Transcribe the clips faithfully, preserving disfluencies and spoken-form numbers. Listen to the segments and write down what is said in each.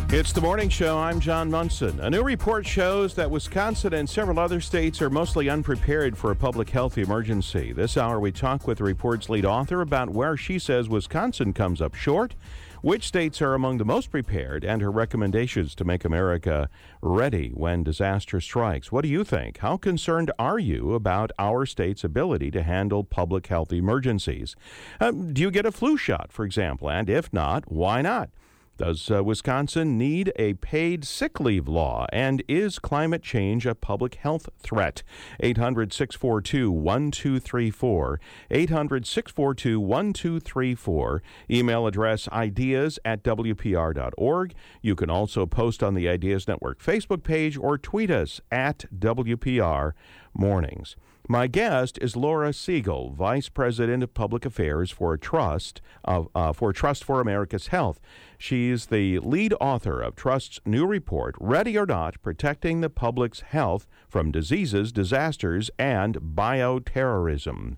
It's the morning show. I'm John Munson. A new report shows that Wisconsin and several other states are mostly unprepared for a public health emergency. This hour, we talk with the report's lead author about where she says Wisconsin comes up short, which states are among the most prepared, and her recommendations to make America ready when disaster strikes. What do you think? How concerned are you about our state's ability to handle public health emergencies? Um, do you get a flu shot, for example? And if not, why not? Does uh, Wisconsin need a paid sick leave law? And is climate change a public health threat? eight hundred, six four two, one two three four. eight hundred, six four two, one two three four. Email address ideas at w p r dot org. You can also post on the Ideas Network Facebook page or tweet us at W P R Mornings. My guest is Laura Siegel, Vice President of Public Affairs for Trust of uh, for Trust for America's Health. She's the lead author of Trust's new report, Ready or Not: Protecting the Public's Health from Diseases, Disasters, and Bioterrorism.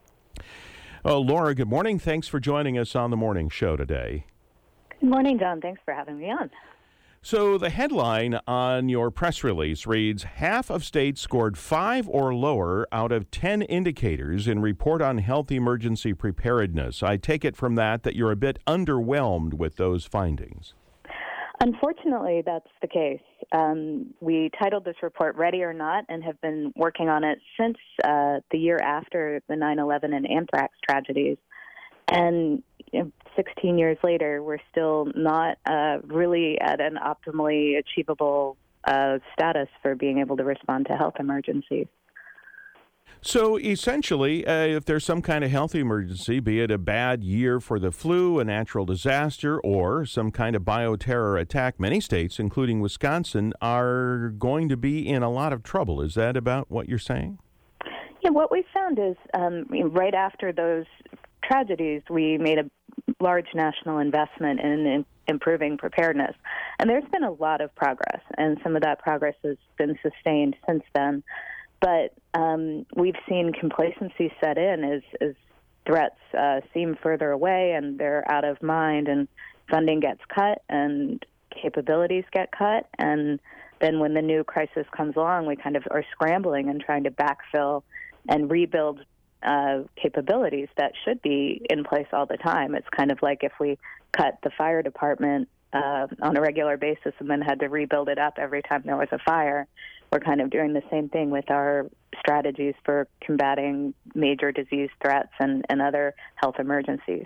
Oh, Laura, good morning. Thanks for joining us on the morning show today. Good morning, John. Thanks for having me on. So the headline on your press release reads, half of states scored five or lower out of ten indicators in Report on Health Emergency Preparedness. I take it from that that you're a bit underwhelmed with those findings. Unfortunately, that's the case. Um, we titled this report Ready or Not and have been working on it since uh, the year after the nine eleven and anthrax tragedies. And you know, sixteen years later, we're still not uh, really at an optimally achievable uh, status for being able to respond to health emergencies. So essentially, uh, if there's some kind of health emergency, be it a bad year for the flu, a natural disaster, or some kind of bioterror attack, many states, including Wisconsin, are going to be in a lot of trouble. Is that about what you're saying? Yeah, what we found is um, right after those tragedies, we made a large national investment in, in improving preparedness. And there's been a lot of progress, and some of that progress has been sustained since then. But um, we've seen complacency set in as, as threats uh, seem further away and they're out of mind, and funding gets cut and capabilities get cut. And then when the new crisis comes along, we kind of are scrambling and trying to backfill and rebuild Uh, capabilities that should be in place all the time. It's kind of like if we cut the fire department uh, on a regular basis and then had to rebuild it up every time there was a fire. We're kind of doing the same thing with our strategies for combating major disease threats and, and other health emergencies.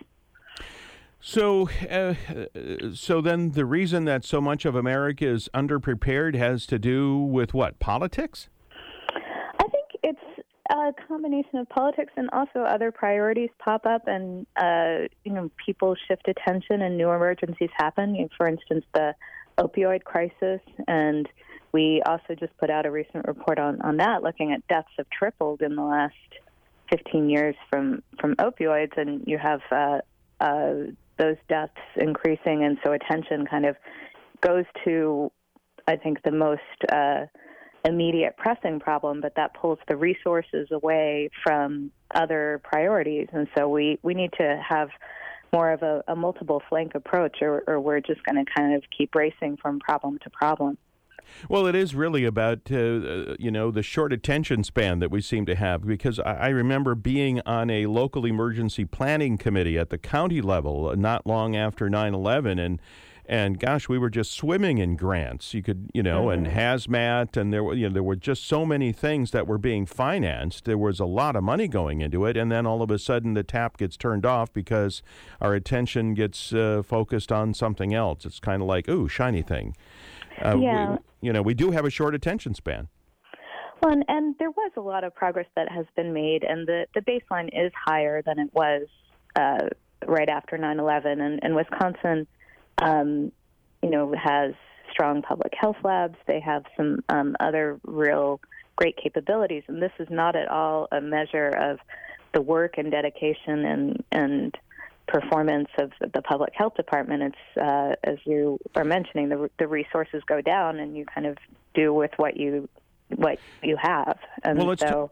So, uh, so then the reason that so much of America is underprepared has to do with what, politics? I think it's a combination of politics, and also other priorities pop up, and uh, you know, people shift attention and new emergencies happen. You know, for instance, the opioid crisis, and we also just put out a recent report on, on that, looking at deaths have tripled in the last fifteen years from, from opioids, and you have uh, uh, those deaths increasing, and so attention kind of goes to, I think, the most uh, immediate pressing problem, but that pulls the resources away from other priorities. And so we, we need to have more of a, a multiple flank approach, or, or we're just going to kind of keep racing from problem to problem. Well, it is really about, uh, you know, the short attention span that we seem to have, because I, I remember being on a local emergency planning committee at the county level not long after nine eleven, and And gosh, we were just swimming in grants. You could, you know, mm-hmm. and hazmat, and there were, you know, there were just so many things that were being financed. There was a lot of money going into it, and then all of a sudden the tap gets turned off because our attention gets uh, focused on something else. It's kind of like, ooh, shiny thing. Uh, yeah. We, you know, we do have a short attention span. Well, and, and there was a lot of progress that has been made, and the, the baseline is higher than it was uh, right after nine eleven, and, and Wisconsin Um, you know, has strong public health labs. They have some um, other real great capabilities, and this is not at all a measure of the work and dedication and, and performance of the public health department. It's, uh, as you are mentioning, the, the resources go down, and you kind of do with what you what you have. And well, let's so, t-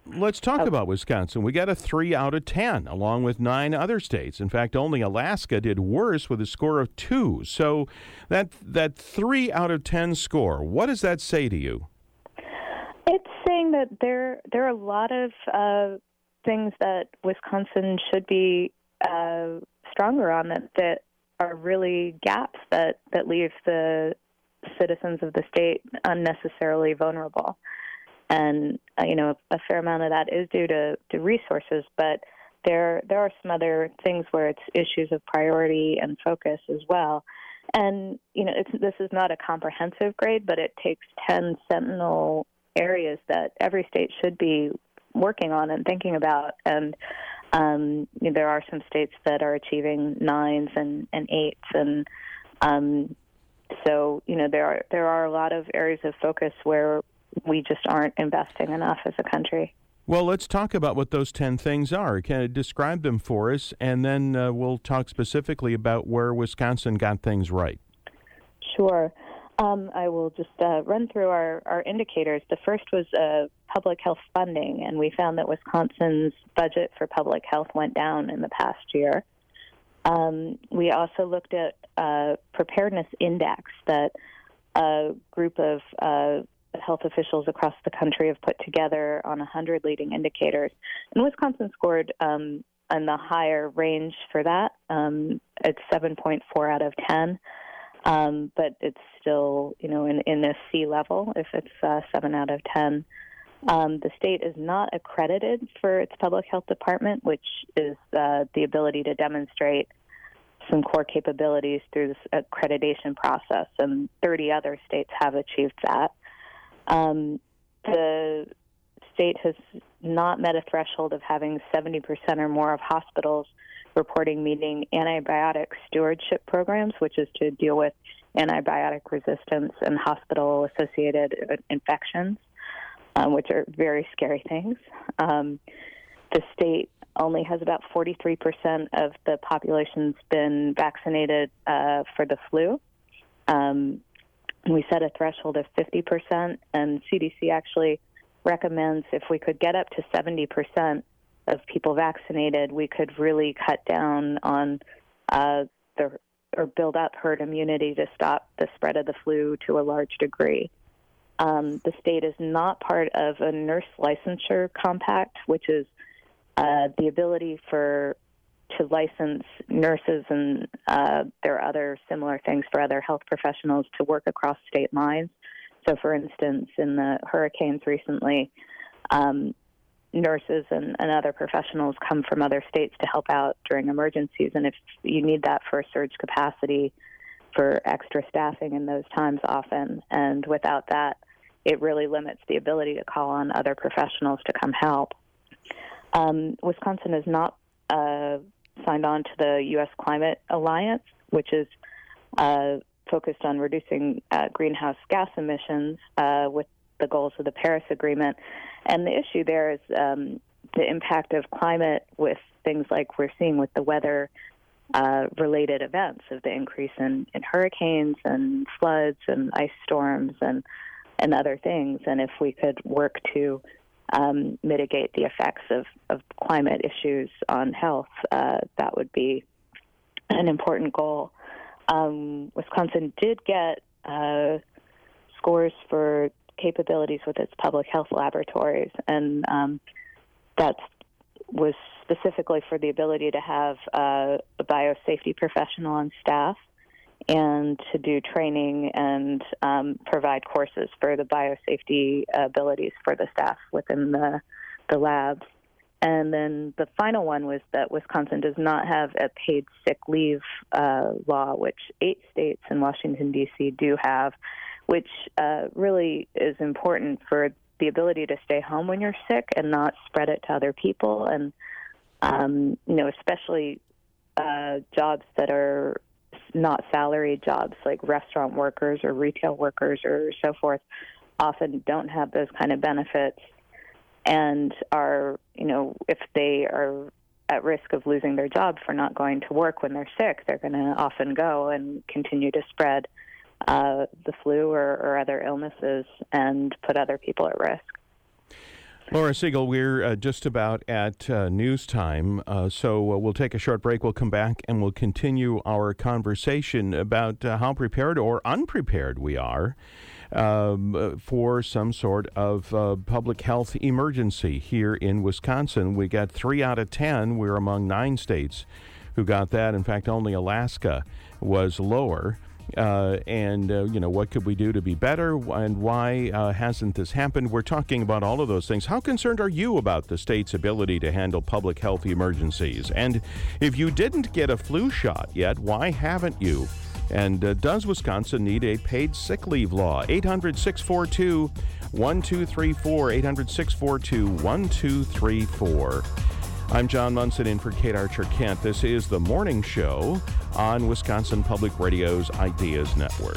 let's talk Oh. about Wisconsin. We got a three out of ten, along with nine other states. In fact, only Alaska did worse with a score of two. So that that three out of ten score, what does that say to you? It's saying that there there are a lot of uh, things that Wisconsin should be uh, stronger on that, that are really gaps that, that leave the citizens of the state unnecessarily vulnerable. And, uh, you know, a fair amount of that is due to, to resources, but there there are some other things where it's issues of priority and focus as well. And, you know, it's, this is not a comprehensive grade, but it takes ten sentinel areas that every state should be working on and thinking about. And um, you know, there are some states that are achieving nines and, and eights. And um, so, you know, there are there are a lot of areas of focus where we just aren't investing enough as a country. Well, let's talk about what those ten things are. Can you describe them for us, and then uh, we'll talk specifically about where Wisconsin got things right. Sure. Um, I will just uh, run through our, our indicators. The first was uh, public health funding, and we found that Wisconsin's budget for public health went down in the past year. Um, we also looked at uh, preparedness index that a group of uh, health officials across the country have put together on one hundred leading indicators. And Wisconsin scored um, in the higher range for that. Um, it's seven point four out of ten. Um, but it's still, you know, in, in the C level if it's uh, seven out of ten. Um, the state is not accredited for its public health department, which is uh, the ability to demonstrate some core capabilities through this accreditation process, and thirty other states have achieved that. Um, the state has not met a threshold of having seventy percent or more of hospitals reporting meeting antibiotic stewardship programs, which is to deal with antibiotic resistance and hospital-associated infections, um, which are very scary things. Um, the state only has about forty-three percent of the population's been vaccinated uh, for the flu. Um, we set a threshold of fifty percent, and C D C actually recommends if we could get up to seventy percent of people vaccinated, we could really cut down on uh, the or build up herd immunity to stop the spread of the flu to a large degree. Um, the state is not part of a nurse licensure compact, which is uh, the ability for to license nurses and uh, there are other similar things for other health professionals to work across state lines. So, for instance, in the hurricanes recently, um, nurses and, and other professionals come from other states to help out during emergencies. And if you need that for surge capacity, for extra staffing in those times often, and without that, it really limits the ability to call on other professionals to come help. Um, Wisconsin is not uh, signed on to the U S Climate Alliance, which is uh, focused on reducing uh, greenhouse gas emissions uh, with the goals of the Paris Agreement. And the issue there is um, the impact of climate with things like we're seeing with the weather uh, related events of the increase in, in hurricanes and floods and ice storms and, and other things. And if we could work to um, mitigate the effects of, of climate issues on health, uh, that would be an important goal. Um, Wisconsin did get uh, scores for capabilities with its public health laboratories, and um, that was specifically for the ability to have uh, a biosafety professional on staff and to do training and um, provide courses for the biosafety abilities for the staff within the, the labs. And then the final one was that Wisconsin does not have a paid sick leave uh, law, which eight states and Washington, D C do have, which uh, really is important for the ability to stay home when you're sick and not spread it to other people. And, um, you know, especially uh, jobs that are not salaried jobs like restaurant workers or retail workers or so forth often don't have those kind of benefits and are, you know, if they are at risk of losing their job for not going to work when they're sick, they're going to often go and continue to spread uh, the flu or, or other illnesses and put other people at risk. Laura Siegel, we're uh, just about at uh, news time, uh, so uh, we'll take a short break. We'll come back and we'll continue our conversation about uh, how prepared or unprepared we are um, for some sort of uh, public health emergency here in Wisconsin. We got three out of ten. We're among nine states who got that. In fact, only Alaska was lower. Uh, and, uh, you know, what could we do to be better, and why uh, hasn't this happened? We're talking about all of those things. How concerned are you about the state's ability to handle public health emergencies? And if you didn't get a flu shot yet, why haven't you? And uh, does Wisconsin need a paid sick leave law? eight hundred, six four two, one two three four, eight hundred, six four two, one two three four. I'm John Munson in for Kate Archer-Kent. This is The Morning Show on Wisconsin Public Radio's Ideas Network.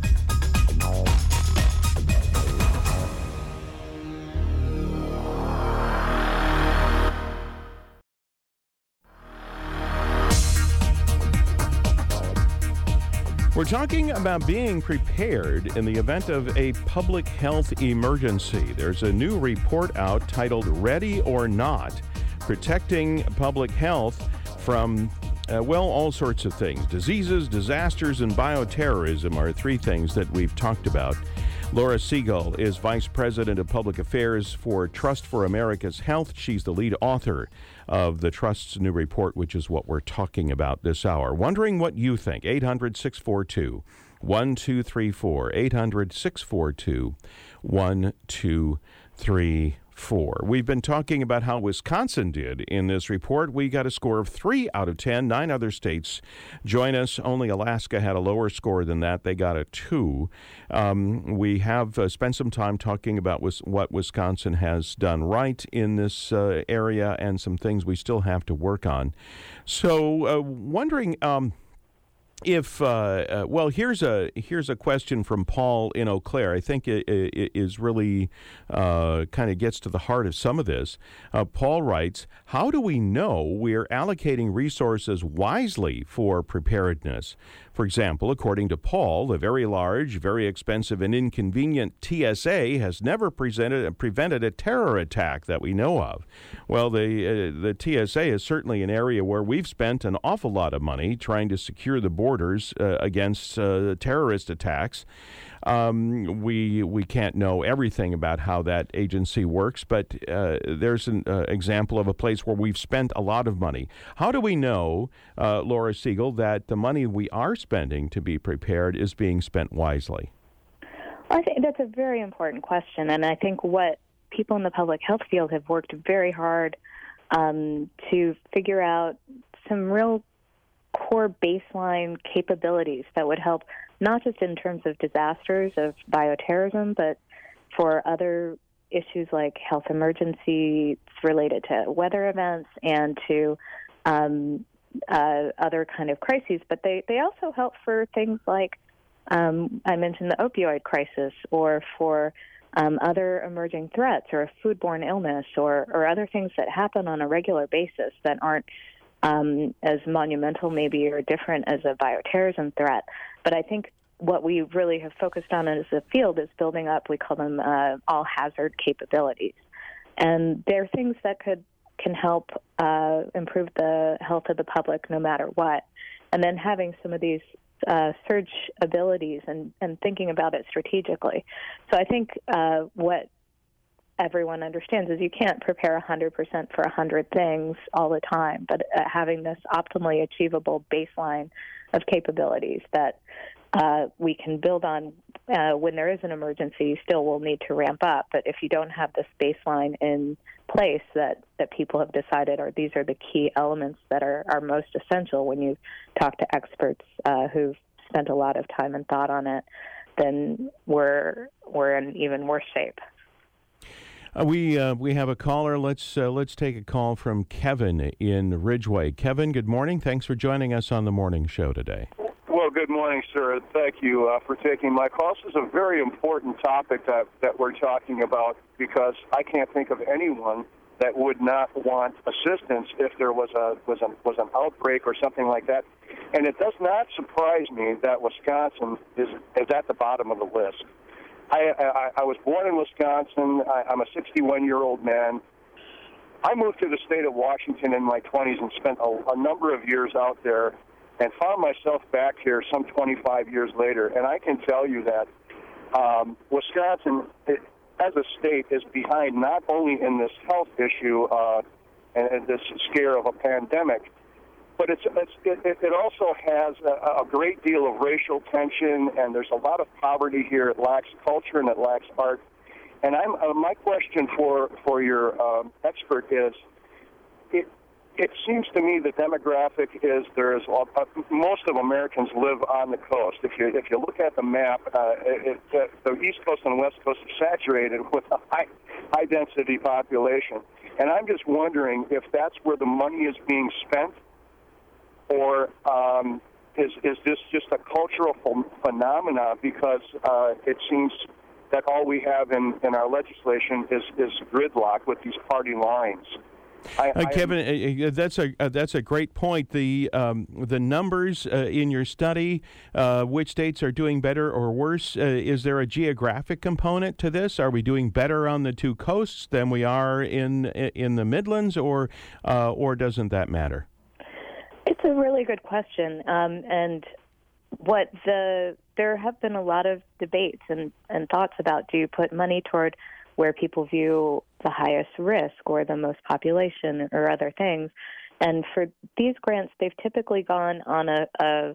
We're talking about being prepared in the event of a public health emergency. There's a new report out titled Ready or Not, Protecting Public Health from, uh, well, all sorts of things. Diseases, disasters, and bioterrorism are three things that we've talked about. Laura Siegel is Vice President of Public Affairs for Trust for America's Health. She's the lead author of the Trust's new report, which is what we're talking about this hour. Wondering what you think. eight hundred, six four two, one two three four. eight hundred, six four two, one two three four. We've been talking about how Wisconsin did in this report. We got a score of three out of ten. Nine other states join us. Only Alaska had a lower score than that. They got a two. Um, we have uh, spent some time talking about wis- what Wisconsin has done right in this uh, area and some things we still have to work on. So uh, wondering... Um, If, uh, uh, well, here's a here's a question from Paul in Eau Claire. I think it, it is really uh, kind of gets to the heart of some of this. Uh, Paul writes, how do we know we're allocating resources wisely for preparedness? For example, according to Paul, the very large, very expensive, and inconvenient T S A has never presented, prevented a terror attack that we know of. Well, the uh, the T S A is certainly an area where we've spent an awful lot of money trying to secure the borders uh, against uh, terrorist attacks. Um, we we can't know everything about how that agency works, but uh, there's an uh, example of a place where we've spent a lot of money. How do we know, uh, Laura Siegel, that the money we are spending to be prepared is being spent wisely? I think that's a very important question, and I think what people in the public health field have worked very hard um, to figure out some real core baseline capabilities that would help not just in terms of disasters of bioterrorism, but for other issues like health emergencies related to weather events and to um, uh, other kind of crises. But they, they also help for things like um, I mentioned the opioid crisis, or for um, other emerging threats, or a foodborne illness, or, or other things that happen on a regular basis that aren't Um, as monumental maybe or different as a bioterrorism threat. But I think what we really have focused on as a field is building up, we call them uh, all-hazard capabilities. And they're things that could can help uh, improve the health of the public no matter what. And then having some of these uh, surge abilities and, and thinking about it strategically. So I think uh, what everyone understands is you can't prepare one hundred percent for one hundred things all the time, but uh, having this optimally achievable baseline of capabilities that uh, we can build on uh, when there is an emergency, you still will need to ramp up. But if you don't have this baseline in place that, that people have decided are these are the key elements that are, are most essential when you talk to experts uh, who've spent a lot of time and thought on it, then we're we're in even worse shape. Uh, we uh, we have a caller. Let's uh, let's take a call from Kevin in Ridgeway. Kevin, good morning. Thanks for joining us on the morning show today. Well, good morning, sir. Thank you uh, for taking my call. This is a very important topic that, that we're talking about, because I can't think of anyone that would not want assistance if there was a was a was an outbreak or something like that. And it does not surprise me that Wisconsin is is at the bottom of the list. I, I, I was born in Wisconsin. I, I'm a sixty-one-year-old man. I moved to the state of Washington in my twenties and spent a, a number of years out there and found myself back here some twenty-five years later. And I can tell you that um, Wisconsin, it, as a state, is behind not only in this health issue uh, and, and this scare of a pandemic, but it's, it's, it, it also has a, a great deal of racial tension, and there's a lot of poverty here. It lacks culture and it lacks art. And I'm, uh, my question for, for your um, expert is, it, it seems to me the demographic is there's uh, most of Americans live on the coast. If you if you look at the map, uh, it, it, the East Coast and West Coast are saturated with a high, high density population. And I'm just wondering if that's where the money is being spent, or um, is is this just a cultural ph- phenomena? Because uh, it seems that all we have in, in our legislation is, is gridlock with these party lines. I, uh, Kevin, uh, that's a uh, that's a great point. The um, the numbers uh, in your study, uh, which states are doing better or worse? Uh, is there a geographic component to this? Are we doing better on the two coasts than we are in in the Midlands, or uh, or doesn't that matter? It's a really good question, um, and what the there have been a lot of debates and, and thoughts about, do you put money toward where people view the highest risk or the most population or other things. And for these grants, they've typically gone on a, a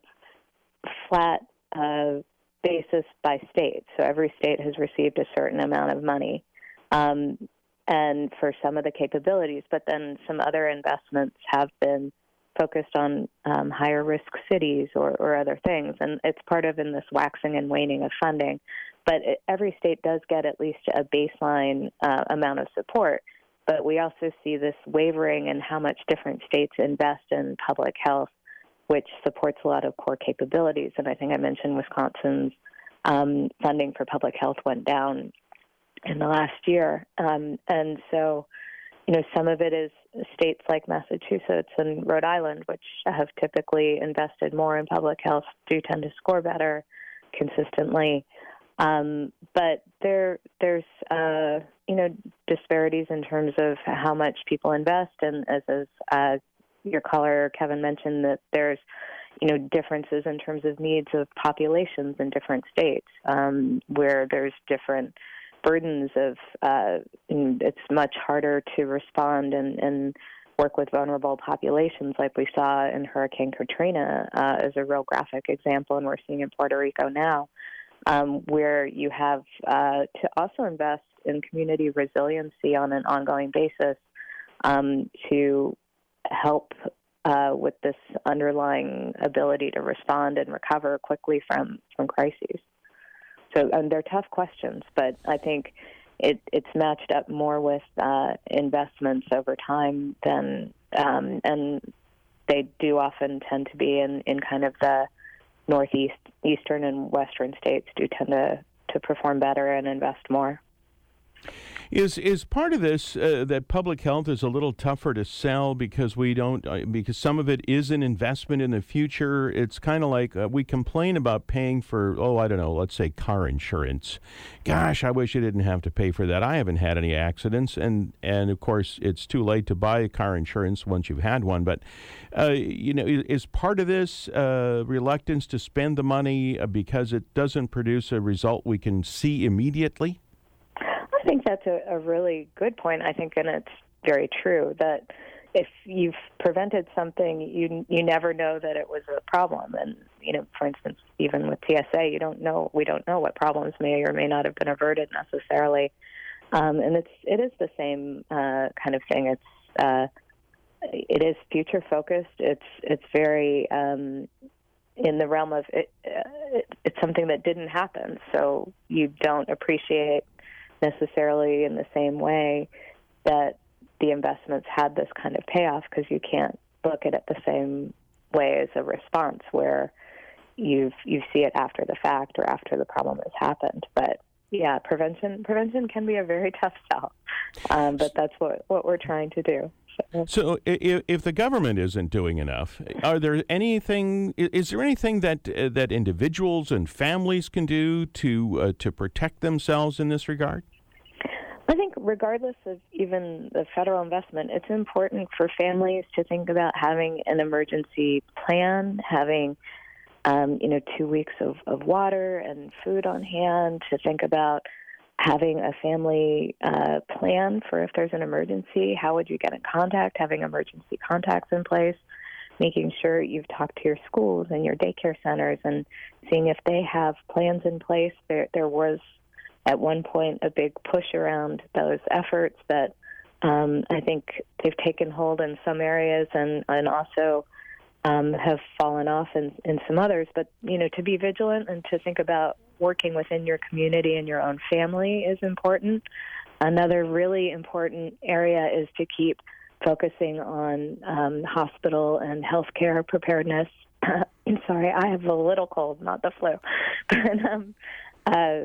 flat uh, basis by state. So every state has received a certain amount of money um, and for some of the capabilities. But then some other investments have been focused on um, higher risk cities or, or other things. And it's part of in this waxing and waning of funding. But it, every state does get at least a baseline uh, amount of support. But we also see this wavering in how much different states invest in public health, which supports a lot of core capabilities. And I think I mentioned Wisconsin's um, funding for public health went down in the last year. Um, and so, you know, some of it is states like Massachusetts and Rhode Island, which have typically invested more in public health, do tend to score better consistently. Um, but there, there's, uh, you know, disparities in terms of how much people invest. And as, as uh, your caller, Kevin, mentioned, that there's, you know, differences in terms of needs of populations in different states, um, where there's different burdens of, uh, it's much harder to respond and, and work with vulnerable populations, like we saw in Hurricane Katrina uh, as a real graphic example, and we're seeing in Puerto Rico now, um, where you have uh, to also invest in community resiliency on an ongoing basis um, to help uh, with this underlying ability to respond and recover quickly from, from crises. So um, they're tough questions, but I think it, it's matched up more with uh, investments over time than, um, and they do often tend to be in, in kind of the northeast, eastern, and western states do tend to, to perform better and invest more. Is is part of this uh, that public health is a little tougher to sell because we don't uh, because some of it is an investment in the future? It's kind of like uh, we complain about paying for, oh, I don't know, let's say car insurance. Gosh, I wish I didn't have to pay for that. I haven't had any accidents, and and of course it's too late to buy car insurance once you've had one. But uh, you know, is part of this uh, reluctance to spend the money uh, because it doesn't produce a result we can see immediately? I think that's a, a really good point. I think, and it's very true, that if you've prevented something, you you never know that it was a problem. And, you know, for instance, even with T S A, you don't know, we don't know what problems may or may not have been averted necessarily. Um, and it's it is the same uh, kind of thing. It's uh, it is future focused. It's it's very um, in the realm of it, it. It's something that didn't happen, so you don't appreciate necessarily in the same way that the investments had this kind of payoff, because you can't look at it the same way as a response where you've you see it after the fact or after the problem has happened. But yeah, prevention prevention can be a very tough sell, um, but that's what, what we're trying to do. So, so if, if the government isn't doing enough, are there anything? Is there anything that uh, that individuals and families can do to uh, to protect themselves in this regard? I think regardless of even the federal investment, it's important for families to think about having an emergency plan, having um, you know two weeks of, of water and food on hand, to think about having a family uh, plan for if there's an emergency. How would you get in contact? Having emergency contacts in place, making sure you've talked to your schools and your daycare centers and seeing if they have plans in place. There, there was at one point a big push around those efforts that um, I think they've taken hold in some areas and, and also um, have fallen off in, in some others. But, you know, to be vigilant and to think about working within your community and your own family is important. Another really important area is to keep focusing on um, hospital and healthcare preparedness. I'm sorry, I have a little cold, not the flu. But um, uh,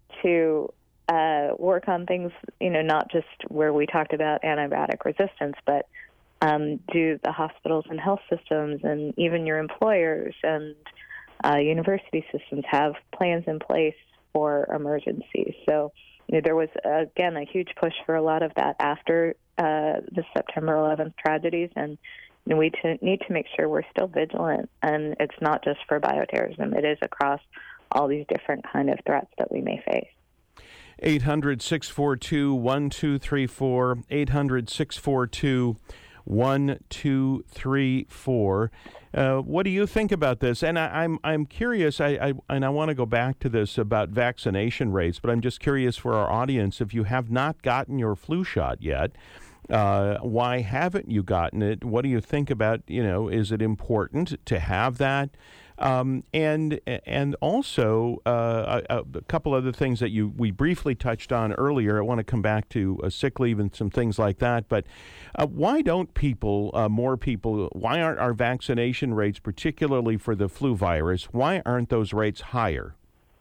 to uh, work on things, you know, not just where we talked about antibiotic resistance, but um, do the hospitals and health systems and even your employers and uh, university systems have plans in place for emergencies. So you know, there was, again, a huge push for a lot of that after uh, the September eleventh tragedies, and you know, we to, need to make sure we're still vigilant, and it's not just for bioterrorism. It is across all these different kind of threats that we may face. eight hundred, six four two, one two three four, eight hundred, six four two, one two three four. Uh, what do you think about this? And I, I'm I'm curious, I, I and I want to go back to this about vaccination rates, but I'm just curious for our audience, if you have not gotten your flu shot yet, uh, why haven't you gotten it? What do you think about, you know, is it important to have that? Um, and and also uh, a, a couple other things that you we briefly touched on earlier. I want to come back to uh, sick leave and some things like that. But uh, why don't people, uh, more people, why aren't our vaccination rates, particularly for the flu virus, why aren't those rates higher?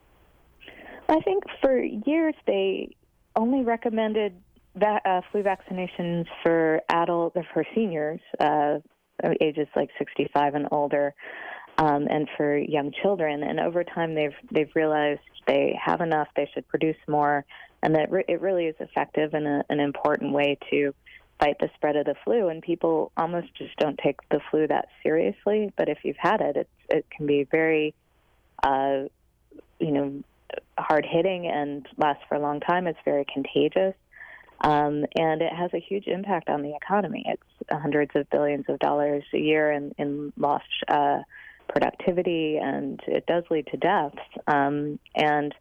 I think for years they only recommended va- uh, flu vaccinations for adult, for seniors, uh, ages like sixty-five and older. Um, and for young children, and over time they've they've realized they have enough, they should produce more, and that re- it really is effective and a, an important way to fight the spread of the flu. And people almost just don't take the flu that seriously, but if you've had it, it's, it can be very, uh, you know, hard hitting and lasts for a long time. It's very contagious, um, and it has a huge impact on the economy. It's hundreds of billions of dollars a year in, in lost Uh, productivity, and it does lead to deaths. Um, and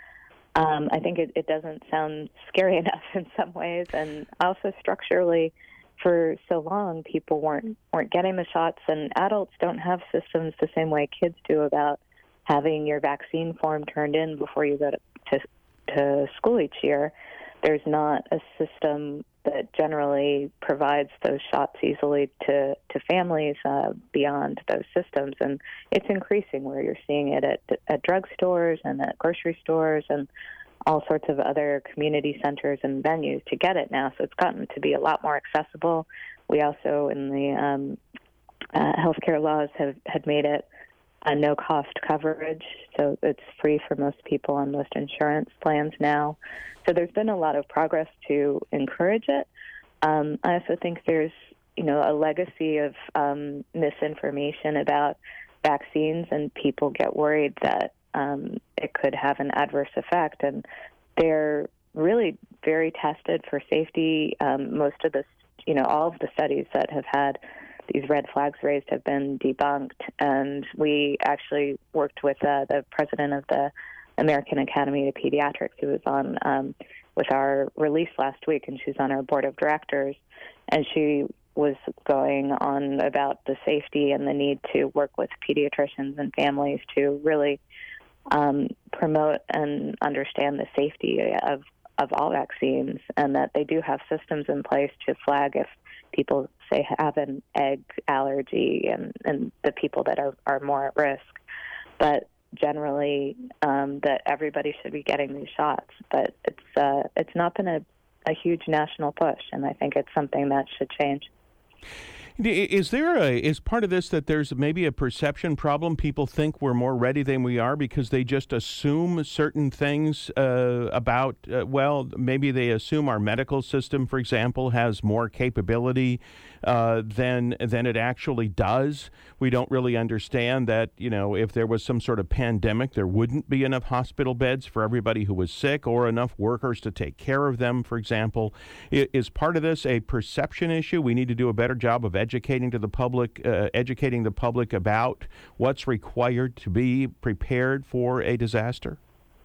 um, I think it, it doesn't sound scary enough in some ways. And also structurally, for so long, people weren't weren't getting the shots, and adults don't have systems the same way kids do about having your vaccine form turned in before you go to, to, to school each year. There's not a system that generally provides those shots easily to, to families uh, beyond those systems. And it's increasing where you're seeing it at, at drugstores and at grocery stores and all sorts of other community centers and venues to get it now. So it's gotten to be a lot more accessible. We also, in the um, uh, healthcare laws, have had made it a no-cost coverage, so it's free for most people on most insurance plans now. So there's been a lot of progress to encourage it. Um, I also think there's, you know, a legacy of um, misinformation about vaccines, and people get worried that um, it could have an adverse effect. And they're really very tested for safety. Um, most of the, you know, all of the studies that have had these red flags raised have been debunked, and we actually worked with uh, the president of the American Academy of Pediatrics, who was on um, with our release last week, and she's on our board of directors, and she was going on about the safety and the need to work with pediatricians and families to really um, promote and understand the safety of, of all vaccines, and that they do have systems in place to flag if people say have an egg allergy and, and the people that are, are more at risk. But generally, um, that everybody should be getting these shots. But it's uh, it's not been a, a huge national push, and I think it's something that should change. Is there a, is part of this that there's maybe a perception problem? People think we're more ready than we are because they just assume certain things uh, about, uh, well, maybe they assume our medical system, for example, has more capability uh, than than it actually does. We don't really understand that, you know, if there was some sort of pandemic, there wouldn't be enough hospital beds for everybody who was sick or enough workers to take care of them, for example. Is part of this a perception issue? We need to do a better job of educating to the public, uh, educating the public about what's required to be prepared for a disaster?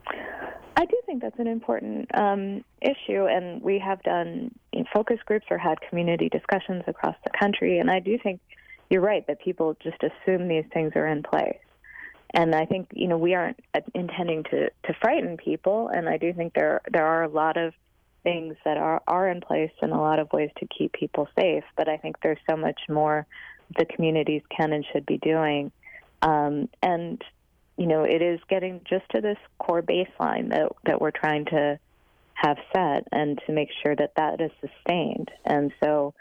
I do think that's an important um, issue, and we have done you know, focus groups or had community discussions across the country, and I do think you're right that people just assume these things are in place. And I think, you know, we aren't intending to, to frighten people, and I do think there there are a lot of things that are, are in place in a lot of ways to keep people safe, but I think there's so much more the communities can and should be doing. Um, and, you know, it is getting just to this core baseline that, that we're trying to have set and to make sure that that is sustained. And so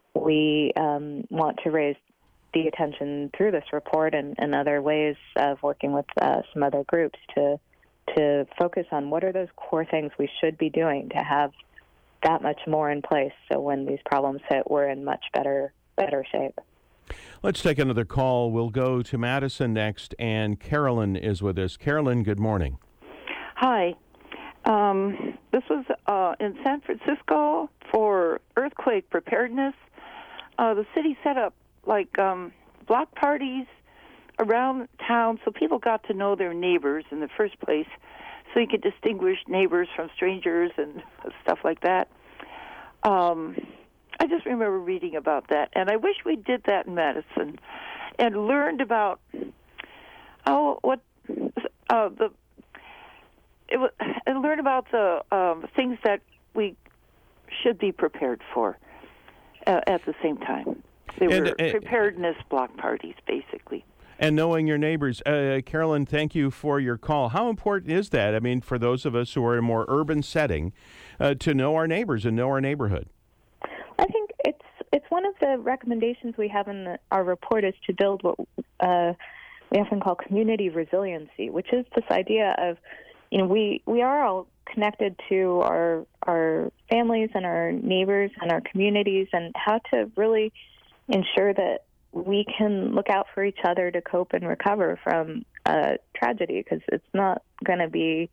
we um, want to raise the attention through this report and, and other ways of working with uh, some other groups to to focus on what are those core things we should be doing to have that much more in place so when these problems hit, we're in much better better shape. Let's take another call. We'll go to Madison next, and Carolyn is with us. Carolyn, good morning. Hi. Um, this was uh, in San Francisco for earthquake preparedness. Uh, the city set up like um, block parties around town so people got to know their neighbors in the first place, so you could distinguish neighbors from strangers and stuff like that. Um, I just remember reading about that, and I wish we did that in Madison and learned about oh what uh, the it was, and learn about the um, things that we should be prepared for uh, at the same time. They were and, uh, preparedness block parties, basically. And knowing your neighbors. Uh, Carolyn, thank you for your call. How important is that, I mean, for those of us who are in a more urban setting, uh, to know our neighbors and know our neighborhood? I think it's it's one of the recommendations we have in the, our report is to build what uh, we often call community resiliency, which is this idea of, you know, we, we are all connected to our our families and our neighbors and our communities, and how to really ensure that we can look out for each other to cope and recover from a tragedy, because it's not going to be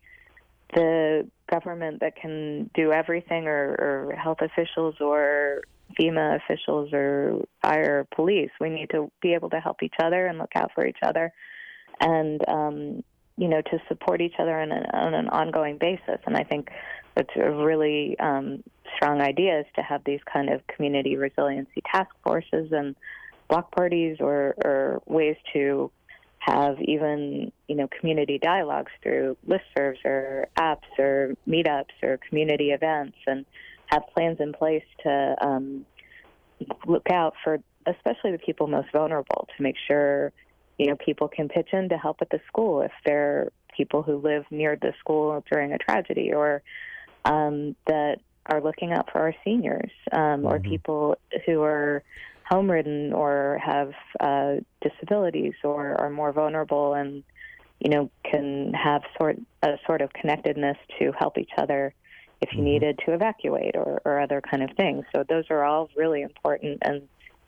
the government that can do everything, or, or health officials or FEMA officials or fire police. We need to be able to help each other and look out for each other and, um, you know, to support each other on an, on an ongoing basis. And I think it's a really um, strong idea is to have these kind of community resiliency task forces and block parties, or, or ways to have even, you know, community dialogues through listservs or apps or meetups or community events, and have plans in place to um, look out for especially the people most vulnerable, to make sure, you know, people can pitch in to help at the school if they're people who live near the school during a tragedy, or um, that are looking out for our seniors, um, mm-hmm. or people who are home-ridden or have uh, disabilities or are more vulnerable and, you know, can have sort a sort of connectedness to help each other if you mm-hmm. needed to evacuate, or, or other kind of things. So those are all really important and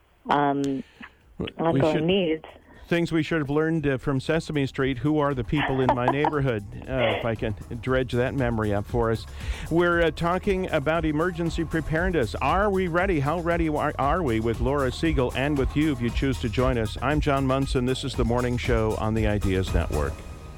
um, ongoing should, needs. Things we should have learned uh, from Sesame Street. Who are the people in my neighborhood? Uh, if I can dredge that memory up for us. We're uh, talking about emergency preparedness. Are we ready? How ready are, are we? With Laura Siegel and with you if you choose to join us. I'm John Munson. This is the Morning Show on the Ideas Network.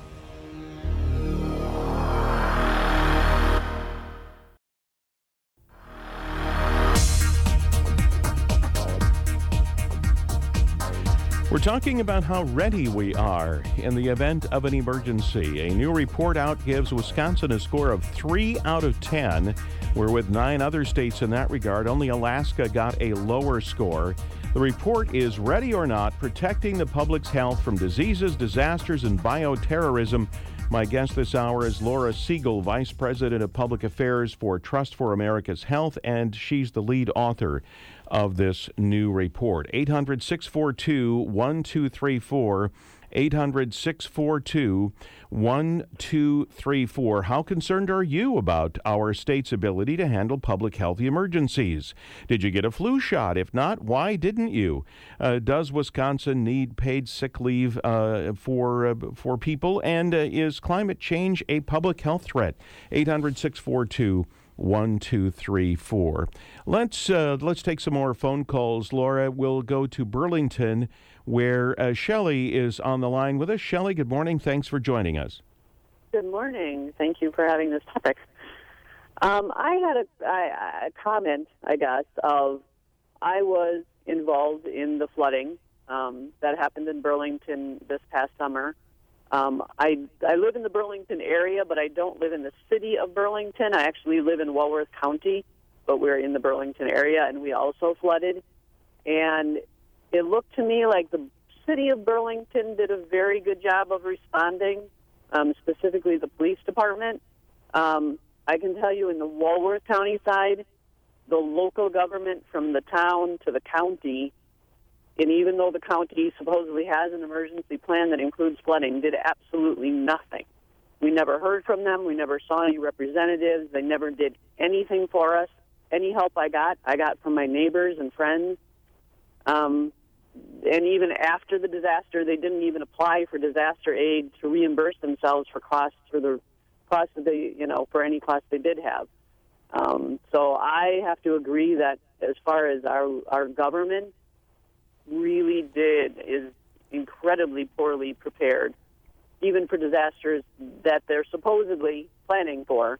We're talking about how ready we are in the event of an emergency. A new report out gives Wisconsin a score of three out of ten. We're with nine other states in that regard. Only Alaska got a lower score. The report is Ready or Not, Protecting the Public's Health from Diseases, Disasters, and Bioterrorism. My guest this hour is Laura Siegel, Vice President of Public Affairs for Trust for America's Health, and she's the lead author of this new report. eight hundred, six four two, one two three four. eight hundred, six four two, one two three four. How concerned are you about our state's ability to handle public health emergencies? Did you get a flu shot? If not, why didn't you? Uh, does Wisconsin need paid sick leave uh, for uh, for people? And uh, is climate change a public health threat? eight hundred, six four two, one two three four. Let's uh, let's take some more phone calls. Laura, we'll go to Burlington, where uh, Shelley is on the line with us. Shelley, good morning. Thanks for joining us. Good morning. Thank you for having this topic. Um, I had a, I, a comment, I guess, of I was involved in the flooding um, that happened in Burlington this past summer. Um, I, I live in the Burlington area, but I don't live in the city of Burlington. I actually live in Walworth County, but we're in the Burlington area, and we also flooded. And it looked to me like the city of Burlington did a very good job of responding, um, specifically the police department. Um, I can tell you in the Walworth County side, the local government from the town to the county, and even though the county supposedly has an emergency plan that includes flooding, did absolutely nothing. We never heard from them. We never saw any representatives. They never did anything for us. Any help I got, I got from my neighbors and friends. Um, and even after the disaster, they didn't even apply for disaster aid to reimburse themselves for costs for the costs that they, you know, for any costs they did have. Um, so I have to agree that as far as our our government really did is incredibly poorly prepared, even for disasters that they're supposedly planning for.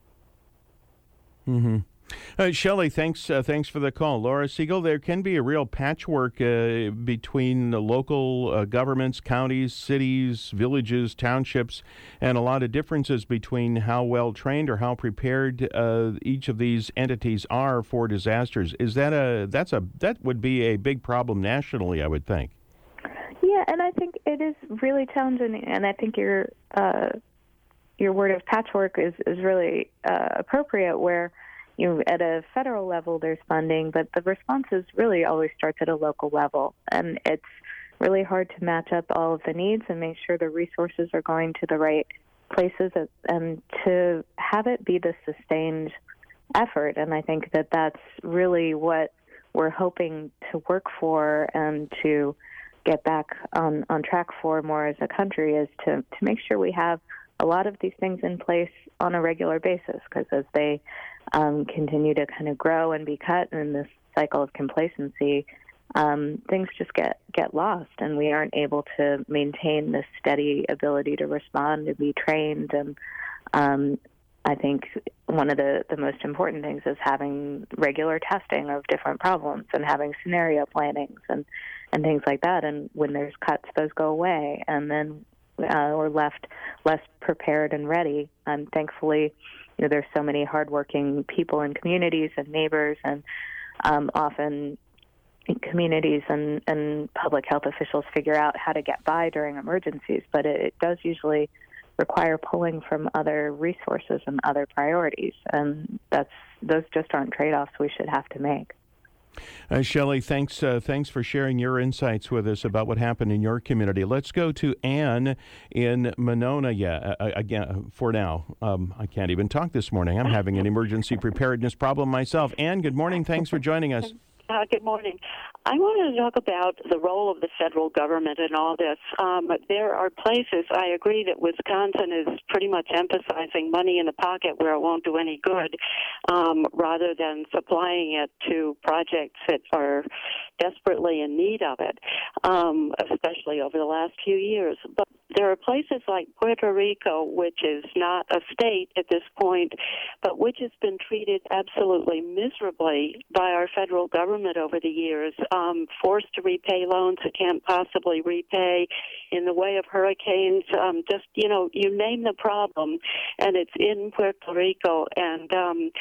Mm-hmm. Uh, Shelley, thanks uh, thanks for the call. Laura Siegel, there can be a real patchwork uh, between the local uh, governments, counties, cities, villages, townships, and a lot of differences between how well trained or how prepared uh, each of these entities are for disasters. Is that a that's a that would be a big problem nationally, I would think. Yeah, and I think it is really challenging, and I think your uh, your word of patchwork is is really uh, appropriate, where you know, at a federal level, there's funding, but the responses really always starts at a local level. And it's really hard to match up all of the needs and make sure the resources are going to the right places and to have it be the sustained effort. And I think that that's really what we're hoping to work for and to get back on, on track for more as a country, is to, to make sure we have a lot of these things in place on a regular basis, because as they um, continue to kind of grow and be cut in this cycle of complacency, um, things just get, get lost, and we aren't able to maintain this steady ability to respond, to be trained. And um, I think one of the, the most important things is having regular testing of different problems and having scenario plannings and, and things like that. And when there's cuts, those go away, and then Uh, we're left less prepared and ready. And thankfully, you know, there's so many hardworking people in communities and neighbors, and um, often communities and, and public health officials figure out how to get by during emergencies. But it, it does usually require pulling from other resources and other priorities, and that's those just aren't trade-offs we should have to make. Uh, Shelley, thanks uh, thanks for sharing your insights with us about what happened in your community. Let's go to Ann in Monona. Yeah, uh, again, for now. Um, I can't even talk this morning. I'm having an emergency preparedness problem myself. Ann, good morning. Thanks for joining us. Uh, good morning. I wanted to talk about the role of the federal government in all this. Um, there are places, I agree that Wisconsin is pretty much emphasizing money in the pocket where it won't do any good, um, rather than supplying it to projects that are desperately in need of it, um, especially over the last few years. But there are places like Puerto Rico, which is not a state at this point, but which has been treated absolutely miserably by our federal government over the years, um, forced to repay loans it can't possibly repay in the way of hurricanes, um, just, you know, you name the problem, and it's in Puerto Rico. And um,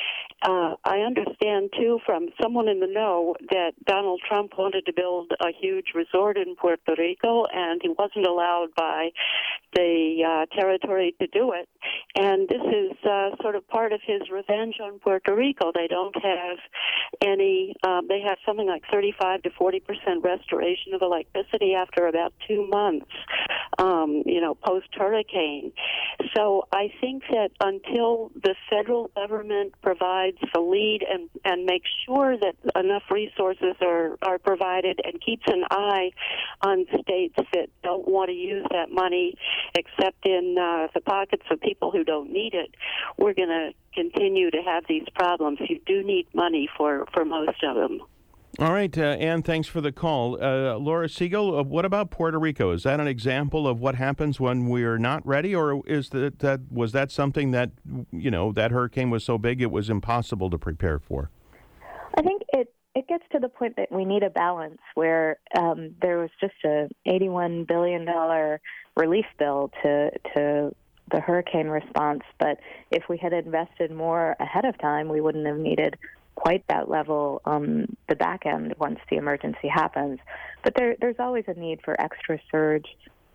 uh, I understand, too, from someone in the know that Donald Trump wanted to build a huge resort in Puerto Rico, and he wasn't allowed by the uh, territory to do it. And this is uh, sort of part of his revenge on Puerto Rico. They don't have any, um, they have something like thirty-five to forty percent restoration of electricity after about two months, um, you know, post-hurricane. So I think that until the federal government provides the lead and, and makes sure that enough resources are, are provided and keeps an eye on states that don't want to use that money except in uh, the pockets of people who don't need it, we're going to continue to have these problems. You do need money for, for most of them. All right, uh, Ann, thanks for the call. Uh, Laura Siegel, uh, what about Puerto Rico? Is that an example of what happens when we're not ready, or is that, that was that something that, you know, that hurricane was so big it was impossible to prepare for? I think it, it gets to the point that we need a balance where um, there was just a eighty-one billion dollars relief bill to to the hurricane response, but if we had invested more ahead of time, we wouldn't have needed quite that level on the back end once the emergency happens. But there, there's always a need for extra surge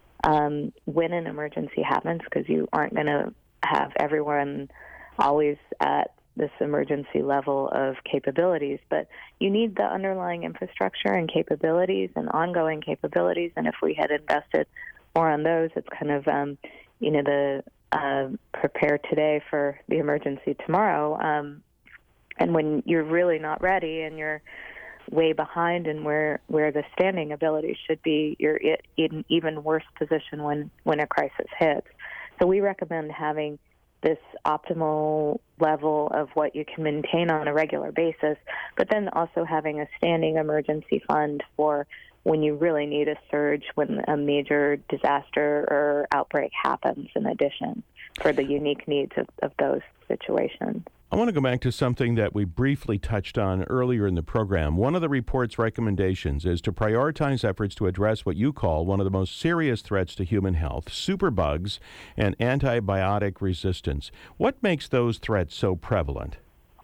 um, when an emergency happens, because you aren't going to have everyone always at this emergency level of capabilities. But you need the underlying infrastructure and capabilities and ongoing capabilities, and if we had invested more on those, it's kind of, um, you know, the uh, prepare today for the emergency tomorrow. Um, And when you're really not ready and you're way behind in where, where the standing ability should be, you're in an even worse position when, when a crisis hits. So we recommend having this optimal level of what you can maintain on a regular basis, but then also having a standing emergency fund for when you really need a surge, when a major disaster or outbreak happens in addition, for the unique needs of, of those situations. I want to go back to something that we briefly touched on earlier in the program. One of the report's recommendations is to prioritize efforts to address what you call one of the most serious threats to human health, superbugs and antibiotic resistance. What makes those threats so prevalent?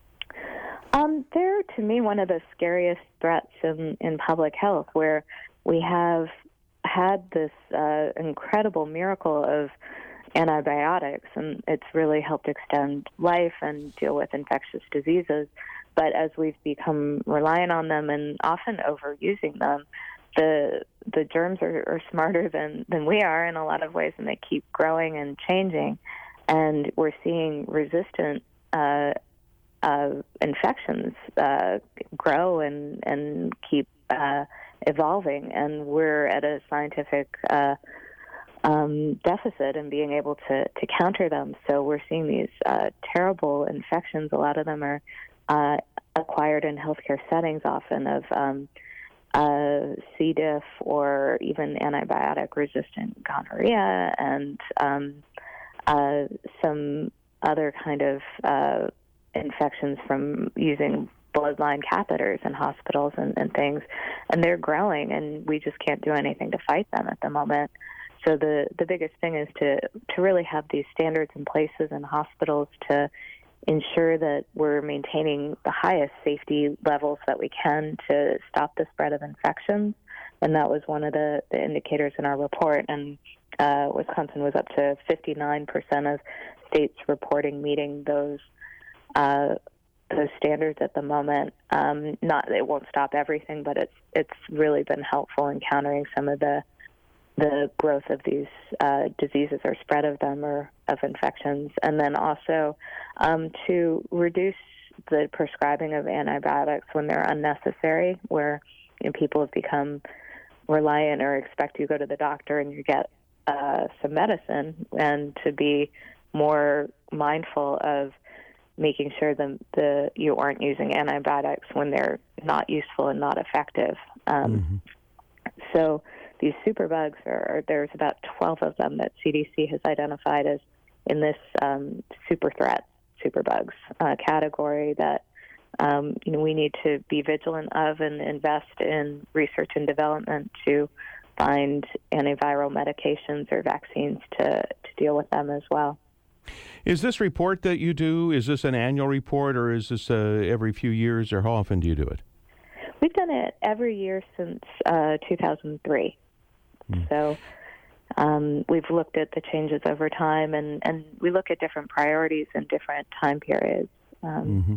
Um, they're, to me, one of the scariest threats in, in public health, where we have had this uh, incredible miracle of antibiotics, and it's really helped extend life and deal with infectious diseases. But as we've become reliant on them and often overusing them, the the germs are, are smarter than, than we are in a lot of ways, and they keep growing and changing. And we're seeing resistant uh, uh, infections uh, grow and, and keep uh, evolving. And we're at a scientific uh Um, deficit in being able to, to counter them. So we're seeing these uh, terrible infections. A lot of them are uh, acquired in healthcare settings, often of um, uh, C. diff or even antibiotic-resistant gonorrhea and um, uh, some other kind of uh, infections from using bloodline catheters in hospitals and, and things. And they're growing, and we just can't do anything to fight them at the moment. So the, the biggest thing is to, to really have these standards in places in hospitals to ensure that we're maintaining the highest safety levels that we can to stop the spread of infections. And that was one of the, the indicators in our report. And uh, Wisconsin was up to fifty-nine percent of states reporting meeting those uh, those standards at the moment. Um, not it won't stop everything, but it's it's really been helpful in countering some of the the growth of these uh, diseases or spread of them or of infections. And then also um, to reduce the prescribing of antibiotics when they're unnecessary, where you know, people have become reliant or expect you go to the doctor and you get uh, some medicine, and to be more mindful of making sure that the, you aren't using antibiotics when they're not useful and not effective. Um, mm-hmm. So these superbugs, are, there's about twelve of them that C D C has identified as in this um, super threat superbugs uh, category that um, you know we need to be vigilant of and invest in research and development to find antiviral medications or vaccines to, to deal with them as well. Is this report that you do, is this an annual report, or is this uh, every few years, or how often do you do it? We've done it every year since uh, two thousand three. Mm. So um, we've looked at the changes over time, and, and we look at different priorities in different time periods. Um, mm-hmm.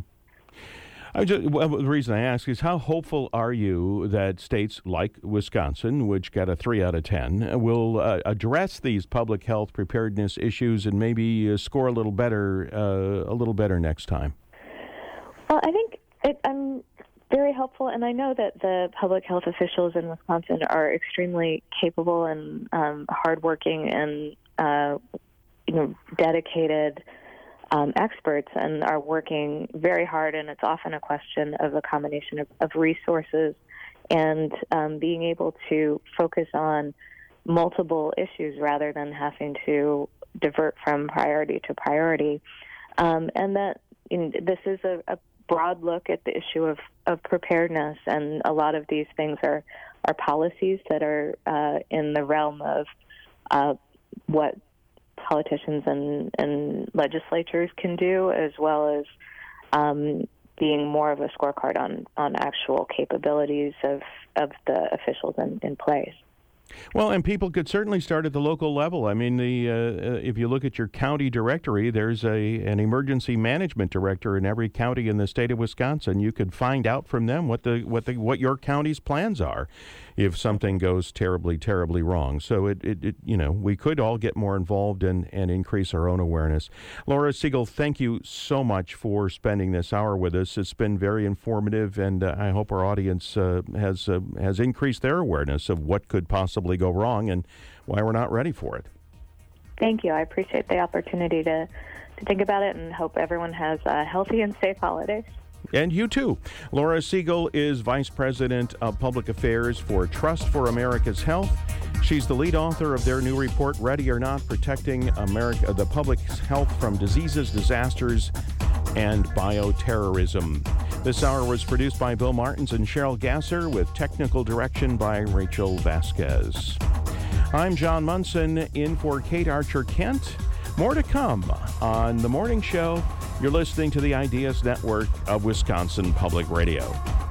I just, well, the reason I ask is, how hopeful are you that states like Wisconsin, which got a three out of ten, will uh, address these public health preparedness issues and maybe uh, score a little better, uh, a little better next time? Well, I think it, I'm very helpful, and I know that the public health officials in Wisconsin are extremely capable and um, hardworking and uh, you know dedicated. Um, experts and are working very hard, and it's often a question of a combination of, of resources and um, being able to focus on multiple issues rather than having to divert from priority to priority. Um, and that in, this is a, a broad look at the issue of, of preparedness, and a lot of these things are, are policies that are uh, in the realm of uh, what politicians and, and legislatures can do, as well as um, being more of a scorecard on, on actual capabilities of, of the officials in, in place. Well, and people could certainly start at the local level. I mean, the uh, if you look at your county directory, there's a an emergency management director in every county in the state of Wisconsin. You could find out from them what the what the what your county's plans are if something goes terribly, terribly wrong. So it, it, it you know, we could all get more involved and, and increase our own awareness. Laura Siegel, thank you so much for spending this hour with us. It's been very informative, and uh, I hope our audience uh, has uh, has increased their awareness of what could possibly go wrong and why we're not ready for it. Thank you. I appreciate the opportunity to, to think about it, and hope everyone has a healthy and safe holidays. And you too. Laura Siegel is Vice President of Public Affairs for Trust for America's Health. She's the lead author of their new report, Ready or Not, Protecting America, the Public's Health from Diseases, Disasters, and Bioterrorism. This hour was produced by Bill Martins and Cheryl Gasser, with technical direction by Rachel Vasquez. I'm John Munson, in for Kate Archer-Kent. More to come on The Morning Show. You're listening to the Ideas Network of Wisconsin Public Radio.